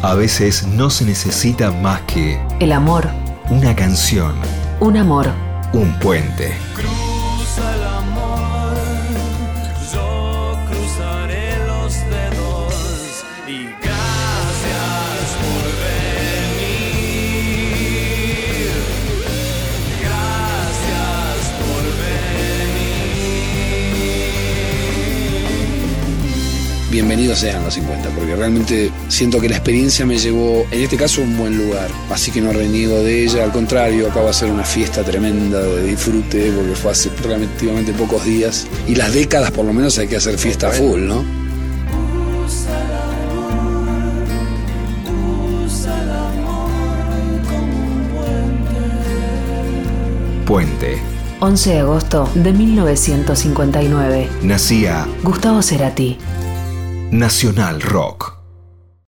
A veces no se necesita más que el amor, una canción, un amor, un puente. Cruza el amor, yo cruzaré los dedos y gracias por venir. Gracias por venir. Bienvenidos sean los 50, porque realmente siento que la experiencia me llevó, en este caso, a un buen lugar. Así que no reniego de ella, al contrario, acabo de hacer una fiesta tremenda de disfrute, porque fue hace relativamente pocos días. Y las décadas, por lo menos, hay que hacer fiesta full, ¿no? Usa el amor como un puente. Puente. 11 de agosto de 1959. Nacía Gustavo Cerati. Nacional Rock.